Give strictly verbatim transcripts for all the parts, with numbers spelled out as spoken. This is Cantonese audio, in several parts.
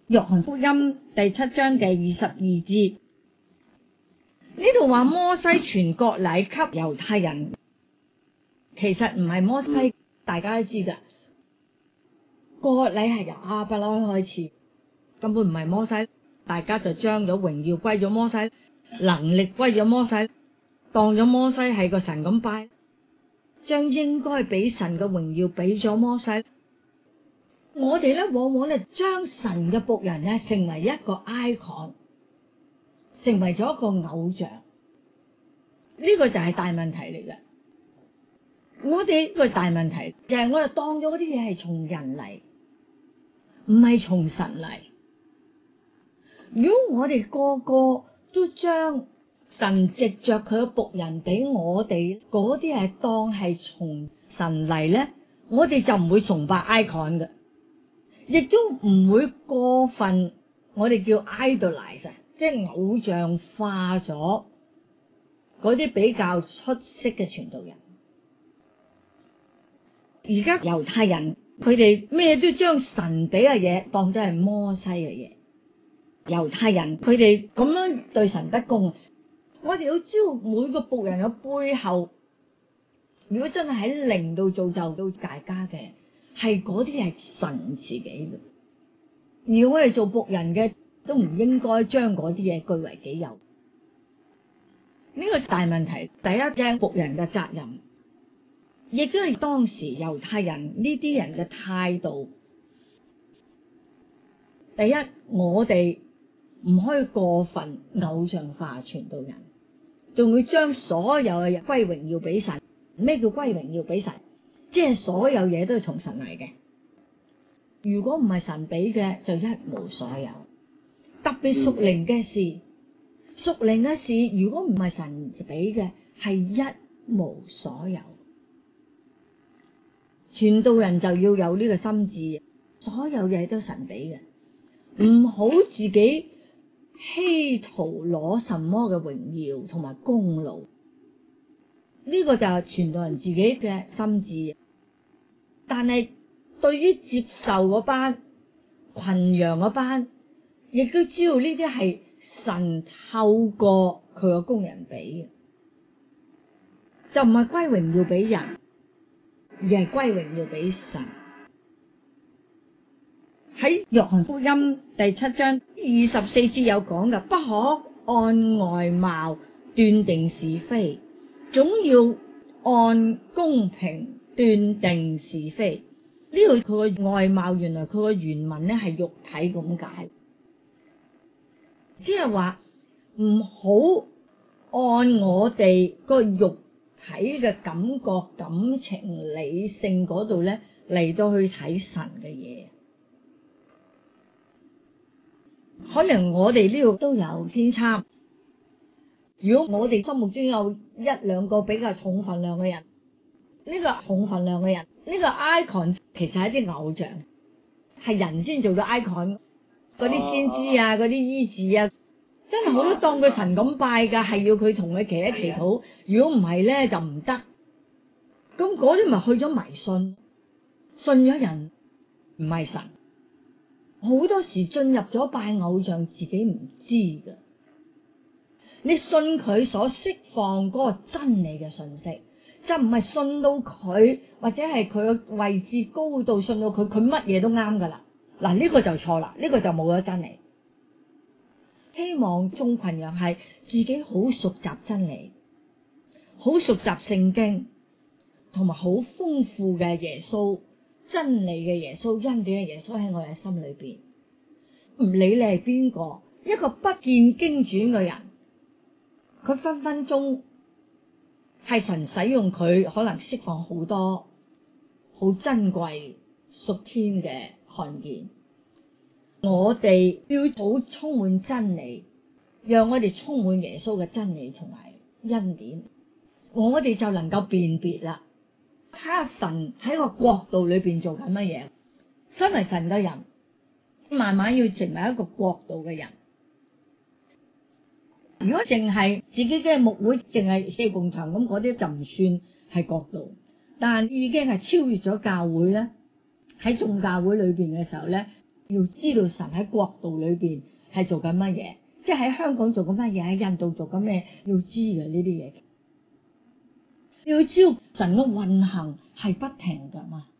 約翰福音第七章嘅二十二節，呢度話摩西傳割禮給猶太人，其實唔係摩西，大家都知噶。割禮係由亞伯拉罕開始，根本唔係摩西，大家就將咗榮耀歸咗摩西，能力歸咗摩西，當咗摩西係個神咁拜，將應該俾神嘅榮耀俾咗摩西。我哋咧往往咧將神嘅僕人咧成為一個 icon， 成為咗一個偶像，呢個就係大問題嚟嘅。我哋呢個大問題就係我哋當咗嗰啲嘢係從人嚟，唔係從神嚟。如果我哋個個都將神藉着佢嘅僕人俾我哋嗰啲係當係從神嚟咧，我哋就唔會崇拜 icon 嘅。亦都唔會過分，我哋叫 idolize， 即係偶像化咗嗰啲比較出色嘅傳道人。而家猶太人佢哋咩都將神俾嘅嘢當咗係摩西嘅嘢，猶太人佢哋咁樣對神不公。我哋要知道每個僕人嘅背後，如果真係喺靈度造就到大家嘅，係嗰啲係神自己嘅，而我哋做僕人嘅都唔應該將嗰啲嘢據為己有。呢個大問題，第一隻僕人嘅責任，亦都係當時猶太人呢啲人嘅態度。第一，我哋唔可以過分偶像化傳道人，仲會將所有嘅嘢歸榮耀俾神。咩叫歸榮耀俾神？即係所有嘢都係從神嚟嘅，如果唔係神俾嘅，就一無所有。特別屬靈嘅事，屬靈嘅事如果唔係神俾嘅，係一無所有。傳道人就要有呢個心志，所有嘢都神俾嘅，唔好自己希圖攞什麼嘅榮耀同埋功勞。呢個就係傳道人自己嘅心志，但係對於接受嗰班群羊嗰班，亦都知道呢啲係神透過佢個工人俾嘅，就唔係歸榮耀俾人，而係歸榮耀俾神。喺約翰福音第七章二十四節有講嘅，不可按外貌斷定是非，總要按公平斷定是非。呢度佢個外貌，原來佢個原文咧係肉體咁解，即係話唔好按我哋個肉體嘅感覺、感情、理性嗰度咧嚟到去睇神嘅嘢。可能我哋呢度都有偏差。如果我哋心目中有一兩個比較重分量嘅人，呢個重分量嘅人，呢個 icon 其實係一啲偶像，係人先做到 icon。嗰啲先知啊，嗰啲醫治啊，真係好多當佢神咁拜噶，係要佢同佢祈一祈禱。如果唔係咧就唔得。咁嗰啲咪去咗迷信，信咗人唔係神。好多時進入咗拜偶像，自己唔知噶。你信佢所釋放嗰個真理嘅信息，就唔係信到佢，或者係佢嘅位置高度信到佢，佢乜嘢都啱噶啦。嗱，呢個就錯啦，呢個就冇咗真理。希望眾群羊係自己好熟習真理，好熟習聖經，同埋好豐富嘅耶穌真理嘅耶穌恩典嘅耶穌喺我哋心裏邊。唔理你係邊個，一個不見經傳嘅人，佢分分鐘係神使用佢，可能釋放好多好珍貴屬天嘅看見。我哋要好充滿真理，讓我哋充滿耶穌嘅真理同埋恩典，我哋就能夠辨別啦。睇下神喺個國度裏邊做緊乜嘢。身為神嘅人，慢慢要成為一個國度嘅人。如果淨係自己嘅牧會，淨係四埲牆咁，嗰啲就唔算係國度，但已經係超越咗教會咧。喺眾教會裏邊嘅時候咧， 要知道神喺國度裏邊係做緊乜嘢，即係喺香港做緊乜嘢，喺印度做緊咩，要知嘅呢啲嘢。要知道神嘅運行係不停噶嘛。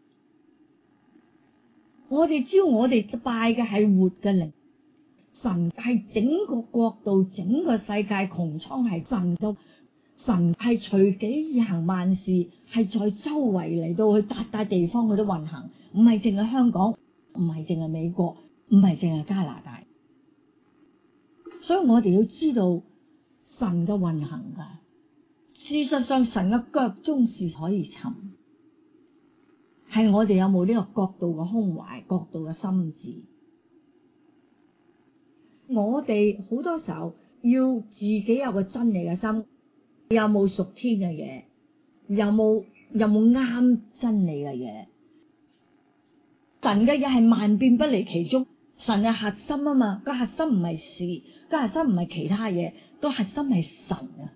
我哋知道我哋拜嘅係活嘅靈，神係整個國度、整個世界穹蒼係神嘅，神係隨己而行萬事，係在周圍嚟到去笪笪地方嗰啲運行，唔係淨係香港，唔係淨係美國，唔係淨係加拿大。所以我哋要知道神嘅運行噶。事實上，神嘅腳蹤是可以尋，係我哋有冇呢個角度嘅胸懷、角度嘅心智。我哋好多時候要自己有個真理嘅心，有冇屬天嘅嘢，有冇有冇啱真理嘅嘢。神嘅嘢係萬變不離其宗，神嘅核心啊嘛，個核心唔係事，個核心唔係其他嘢，個核心係神啊。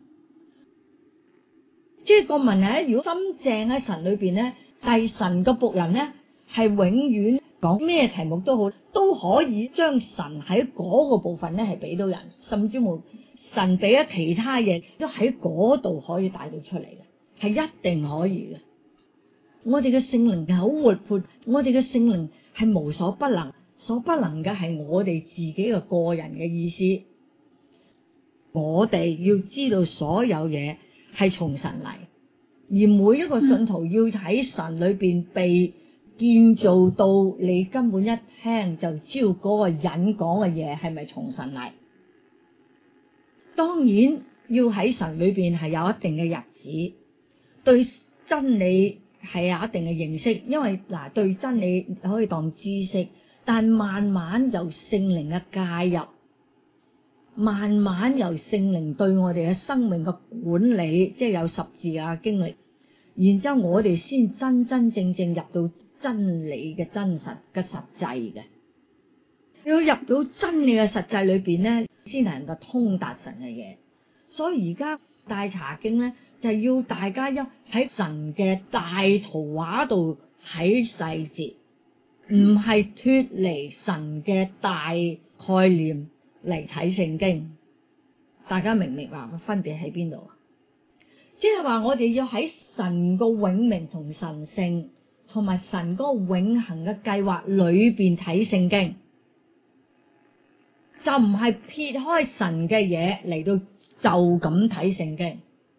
即係個問題咧，如果心正喺神裏邊咧，係神嘅僕人咧，係永遠講咩題目都好，都可以將神喺嗰個部分咧係俾到人，甚至乎神俾咗其他嘢都喺嗰度可以帶到出嚟嘅，係一定可以嘅。我哋嘅聖靈係好活潑，我哋嘅聖靈係無所不能，所不能嘅係我哋自己嘅個人嘅意思。我哋要知道所有嘢係從神嚟，而每一個信徒要喺神裏邊被建造到你根本一聽就知道嗰個人講嘅嘢係咪從神嚟。當然要喺神裏邊係有一定嘅日子，對真理係有一定嘅認識，因為嗱對真理可以當知識，但慢慢由聖靈嘅介入，慢慢由聖靈對我哋嘅生命嘅管理，即係有十字架經歷，然之後我哋先真真正正入到真理嘅真實嘅實際嘅。要入到真理嘅實際裏邊咧，先能夠通達神嘅嘢。所以而家大查經咧，就係要大家一喺神嘅大圖畫度睇細節，唔係脫離神嘅大概念嚟睇聖經。大家明唔明白分別喺邊度啊？即係話我哋要喺神個永明同神性同埋神嗰個永恆嘅計劃裏邊睇聖經，就唔係撇開神嘅嘢嚟到就咁睇聖經。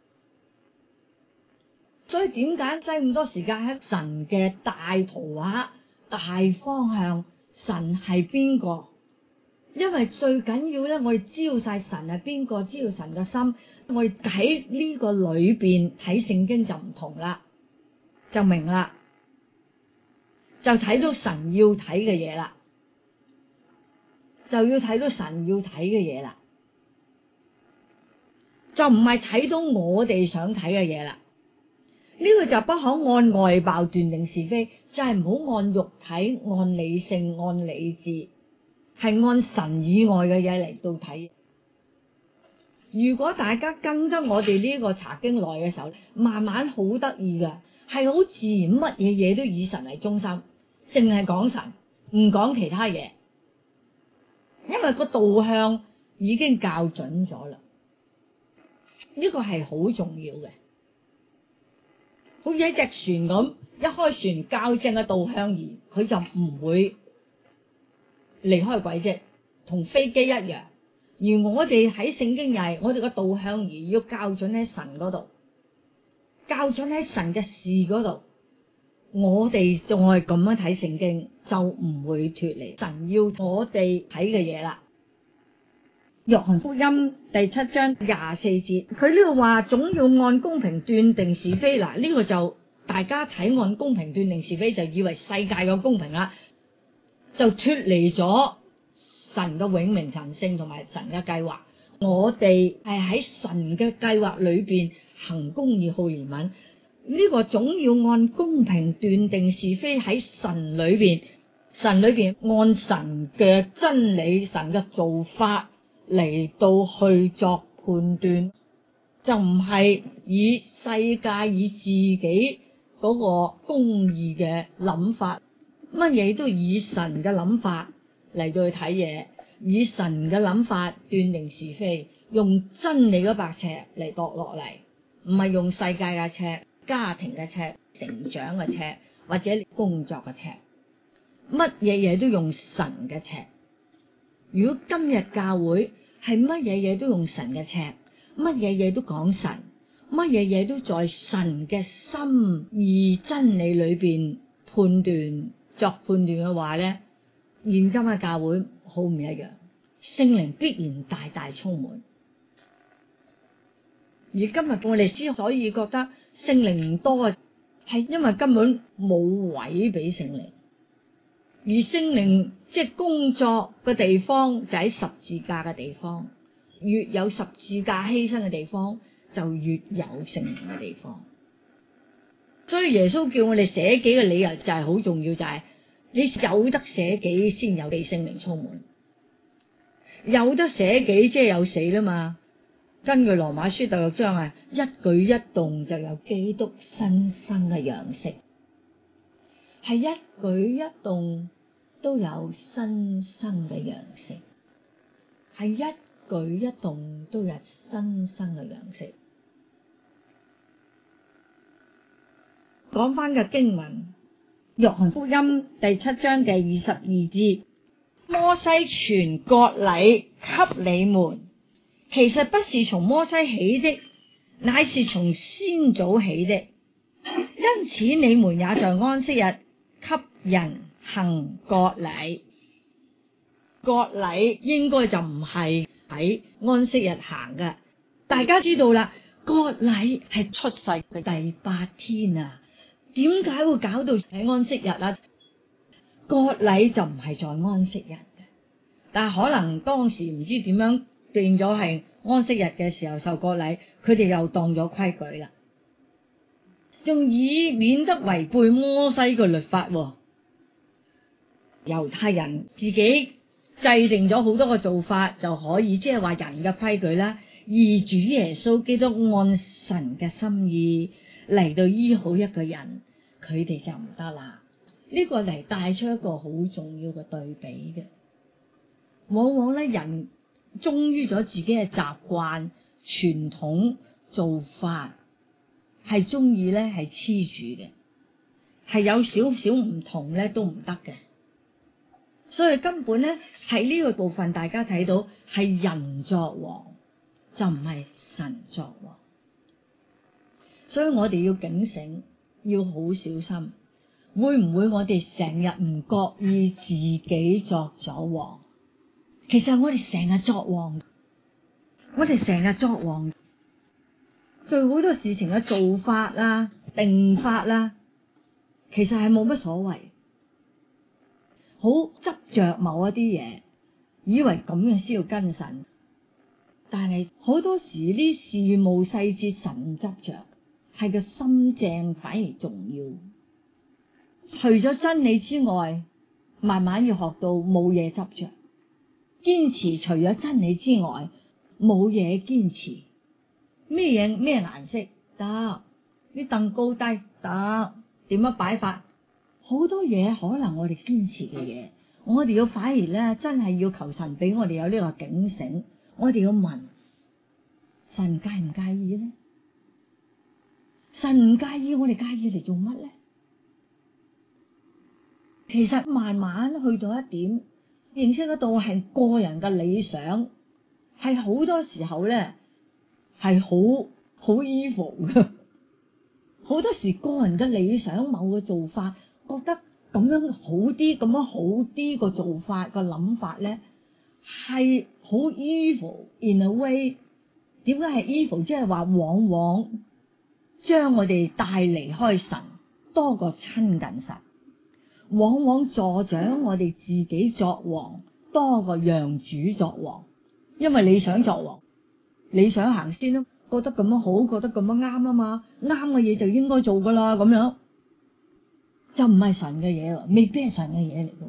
所以點解使咁多時間喺神嘅大圖畫、大方向，神係邊個？因為最緊要咧，我哋知道晒神係邊個，知道神嘅心，我哋喺呢個裏邊睇聖經就唔同啦，就明啦，就睇到神要睇嘅嘢啦，就要睇到神要睇嘅嘢啦，就唔係睇到我哋想睇嘅嘢啦。呢個就不可按外貌斷定是非，就係唔好按肉體、按理性、按理智，係按神以外嘅嘢嚟到睇。如果大家跟得我哋呢個查經來嘅時候，慢慢好得意噶，係好自然，乜嘢嘢都以神為中心，淨係講神，唔講其他嘢，因為個導向已經校準咗啦。呢個係好重要嘅。好似一隻船咁，一開船校正嘅導向儀，佢就唔會離開軌跡，同飛機一樣。而我哋喺聖經又係，我哋個導向儀要校準喺神嗰度，校準喺神嘅事嗰度。我哋仲係咁樣睇聖經，就唔會脫離神要我哋睇嘅嘢啦。約翰福音第七章廿四節，佢呢度話總要按公平斷定是非。嗱，呢個就大家睇按公平斷定是非，就以為世界嘅公平啦，就脫離咗神嘅永明神性同埋神嘅計劃。我哋係喺神嘅計劃裏邊行公義好憐憫，呢個總要按公平斷定是非，喺神裏邊，神裏邊按神嘅真理、神嘅做法嚟到去作判斷，就唔係以世界以自己嗰個公義嘅諗法，乜嘢都以神嘅諗法嚟到去睇嘢，以神嘅諗法斷定是非，用真理嗰把尺嚟度落嚟，唔係用世界嘅尺、家庭嘅尺、成長嘅尺或者工作嘅尺，乜嘢嘢都用神嘅尺。如果今日教會係乜嘢嘢都用神嘅尺，乜嘢嘢都講神，乜嘢嘢都在神嘅心意真理裏邊判斷作判斷嘅話咧，現今嘅教會好唔一樣，聖靈必然大大充滿。而今日我哋之所以覺得聖靈唔多啊，係因為根本冇位俾聖靈，而聖靈即係工作嘅地方就喺十字架嘅地方，越有十字架犧牲嘅地方，就越有聖靈嘅地方。所以耶穌叫我哋捨己嘅理由就係好重要，就係、是、你有得捨己先有被聖靈充滿，有得捨己即係有死啦嘛。根據羅馬書第六章啊，一舉一動就有基督新生嘅樣式，係一舉一動都有新生嘅樣式，係一舉一動都有新生嘅樣式。講翻嘅經文，約翰福音第七章嘅二十二節，摩西傳割禮給你們，其實不是從摩西起的，乃是從先祖起的。因此你們也在安息日給人行割禮。割禮應該就唔係喺安息日行嘅。大家知道啦，割禮係出世嘅第八天啊，點解會搞到喺安息日啊？割禮就唔係在安息日嘅，但係可能當時唔知點樣變咗係安息日嘅時候受割禮，佢哋又當咗規矩啦，仲以免得違背摩西嘅律法。猶太人自己制定咗好多個做法就可以，即係話人嘅規矩啦。而主耶穌基督按神嘅心意嚟到醫好一個人，佢哋就唔得啦。呢個嚟帶出一個好重要嘅對比嘅。往往咧，人忠於咗自己嘅習慣、傳統做法，係中意咧係黐住嘅，係有少少唔同咧都唔得嘅。所以根本咧喺呢個部分，大家睇到係人作王，就唔係神作王。所以我哋要警醒，要好小心，會唔會我哋成日唔覺意自己作咗王？其實我哋成日作王，我哋成日作王，對好多事情嘅做法啦、定法啦，其實係冇乜所謂。好執着某一啲嘢，以為咁樣先要跟神，但係好多時呢事務細節神執着，係個心正反而重要。除咗真理之外，慢慢要學到冇嘢執着，堅持除咗真理之外冇嘢堅持。咩嘢咩顏色得，啲凳高低得，點樣擺法，好多嘢可能我哋堅持嘅嘢，我哋要反而咧真係要求神俾我哋有呢個警醒，我哋要問神介唔介意咧？神唔介意，我哋介意嚟做乜咧？其實慢慢去到一點，認識得到係個人嘅理想，係好多時候咧係好好 evil 嘅。好多時個人嘅理想某個做法，覺得咁樣好啲，咁樣好啲個做法個諗法咧，係好 evil in a way。點解係 evil？ 即係話往往將我哋帶離開神多過親近神，往往助長我哋自己作王多過讓主作王。因為你想作王，你想行先咯，覺得咁樣好，覺得咁樣啱啊嘛，啱嘅嘢就應該做噶啦，咁樣就唔係神嘅嘢，未必係神嘅嘢嚟嘅。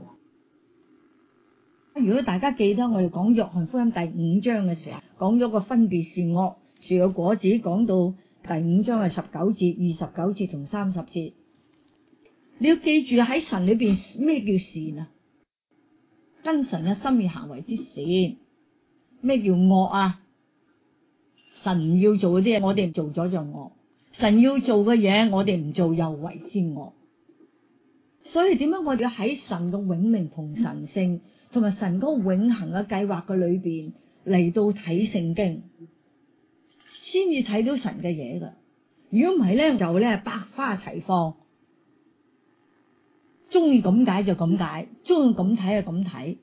如果大家記得我哋講約翰福音第五章嘅時候，講咗個分別善惡樹嘅果子，講到第五章係十九節、二十九節同三十節，你要記住喺神裏邊咩叫善啊？ 跟神嘅心意行為之善。咩叫惡啊？神唔要做嗰啲嘢，我哋做咗就惡；神要做嘅嘢，我哋唔做又為之惡。所以點解我哋喺神嘅永明同神性，同埋神嗰個永恆嘅計劃嘅裏邊嚟到睇聖經，先至睇到神嘅嘢噶。如果唔係咧，就咧百花齊放，中意咁解就咁解，中意咁睇就咁睇。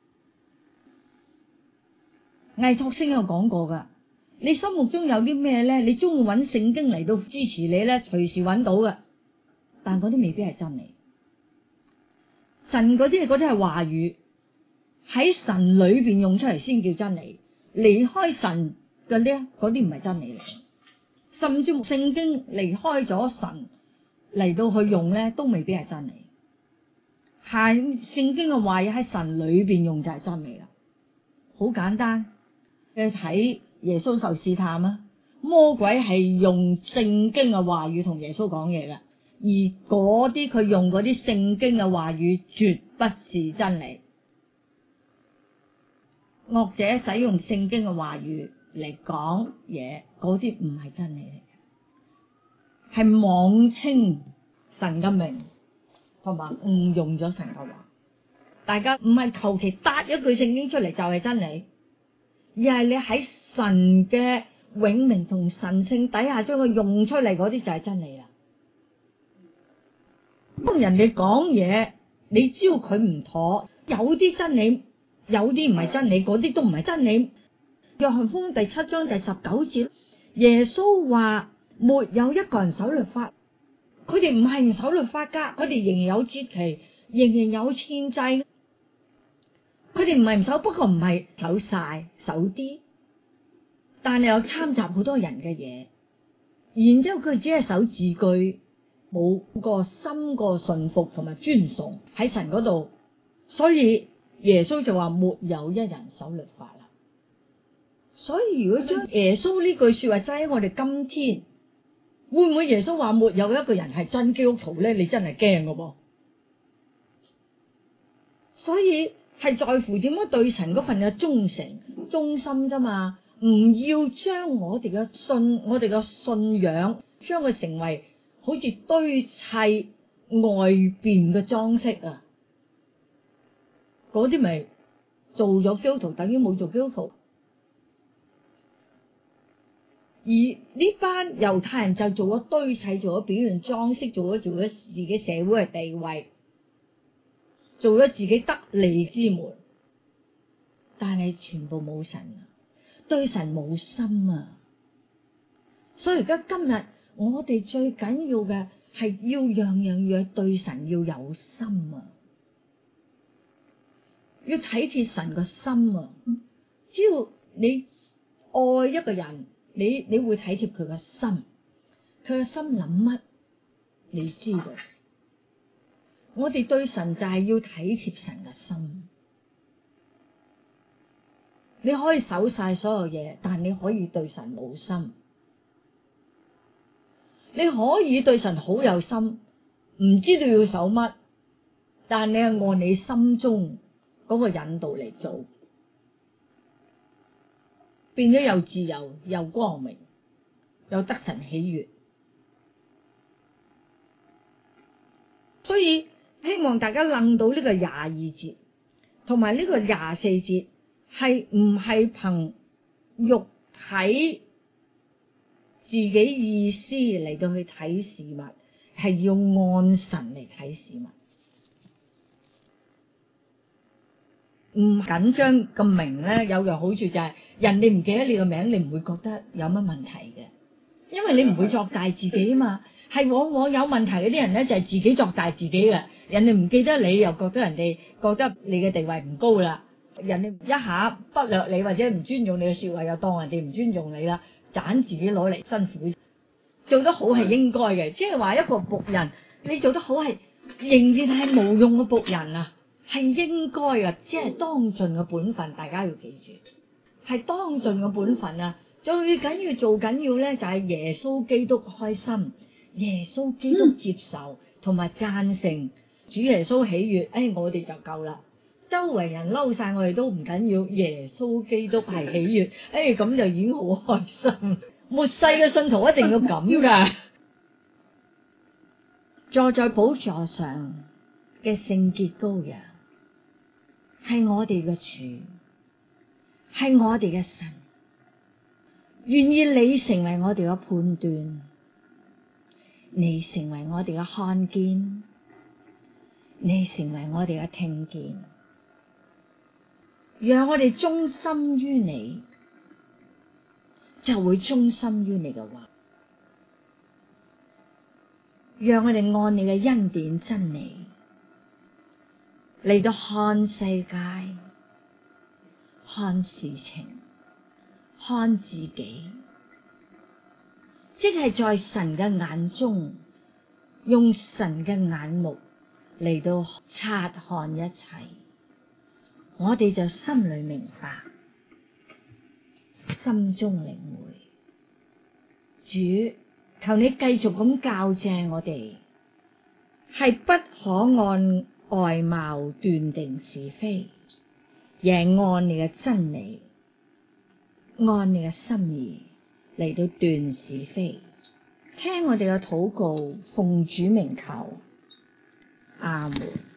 魏托星有講過噶，你心目中有啲咩咧？你中意揾聖經嚟到支持你咧，隨時揾到嘅，但嗰啲未必係真理。神嗰啲嗰啲係話語，喺神裏邊用出嚟先叫真理。離開神嘅咧，嗰啲唔係真理嚟。甚至聖經離開咗神嚟到去用咧，都未必係真理。係聖經嘅話語喺神裏邊用就係真理啦。好簡單，你睇耶穌受試探啊，魔鬼係用聖經嘅話語同耶穌講嘢嘅。而嗰啲佢用嗰啲聖經嘅話語絕不是真理，惡者使用聖經嘅話語嚟講嘢，嗰啲唔係真理嚟嘅，係妄稱神嘅名，同埋誤用咗神嘅話。大家唔係求其答一句聖經出嚟就係真理，而係你喺神嘅永明同神性底下將佢用出嚟，嗰啲就係真理啦。當人哋講嘢，你知道佢唔妥，有啲真理，有啲唔係真理，嗰啲都唔係真理。約翰福音第七章第十九節，耶穌話沒有一個人守律法，佢哋唔係唔守律法噶，佢哋仍然有節期，仍然有獻祭，佢哋唔係唔守，不過唔係守晒，守啲，但係又參雜好多人嘅嘢，然之後佢只係守字句，冇個深個順服同埋尊崇喺神嗰度，所以耶穌就話沒有一人守律法啦。所以如果將耶穌呢句說話齋喺我哋今天，會唔會耶穌話沒有一個人係真基督徒咧？你真係驚噶噃。所以係在乎點樣對神嗰份嘅忠誠、忠心啫嘛，唔要將我哋嘅信、我哋嘅信仰，將佢成為好似堆砌外邊嘅裝飾啊！嗰啲咪做咗基督徒，等於冇做基督徒。而呢班猶太人就做咗堆砌，做咗表面裝飾，做咗做咗自己社會嘅地位，做咗自己得利之門，但係全部冇神啊，對神冇心啊！所以而家今日我哋最緊要嘅係要樣樣嘢對神要有心啊，要體貼神個心啊！只要你愛一個人，你你會體貼佢個心，佢個心諗乜，你知道。我哋對神就係要體貼神嘅心。你可以守晒所有嘢，但你可以對神冇心。你可以對神好有心，唔知道要守乜，但你係按你心中嗰個引導嚟做，變咗又自由又光明，又得神喜悅。所以希望大家諗到呢個廿二節同埋呢個廿四節，係唔係憑肉體自己意思嚟到去睇事物，係要按神嚟睇事物。唔緊張個名咧，有樣好處就係人哋唔記得你個名，你唔會覺得有乜問題嘅，因為你唔會作大自己啊嘛。係往往有問題嗰啲人咧，就係自己作大自己嘅，人哋唔記得你，又覺得人哋覺得你嘅地位唔高啦，人哋一下忽略你或者唔尊重你嘅說話，又當人哋唔尊重你啦，盞自己攞嚟辛苦。做得好係應該嘅，即係話一個僕人，你做得好係仍然係無用嘅僕人啊，係應該嘅，即係當盡嘅本分。大家要記住，係當盡嘅本分啊！最緊要做緊要咧，就係耶穌基督開心，耶穌基督接受同埋贊成，主耶穌喜悅，誒、哎，我哋就夠啦。 周圍人嬲晒我哋都唔緊要，耶穌基督係喜悅，誒咁就已經好開心。末世嘅信徒一定要咁噶。坐在寶座上嘅聖潔羔羊係我哋嘅主，係我哋嘅神，願意你成為我哋嘅判斷，你成為我哋嘅看見，你成為我哋嘅聽見，讓我哋忠心於你，就會忠心於你嘅話。讓我哋按你嘅恩典真理嚟到看世界、看事情、看自己，即係在神嘅眼中，用神嘅眼目嚟到察看一切，我哋就心裏明白，心中領會。主，求你繼續咁教正我哋，係不可按外貌斷定是非，而係按你嘅真理，按你嘅心意嚟到斷是非。聽我哋嘅禱告，奉主名求，阿門。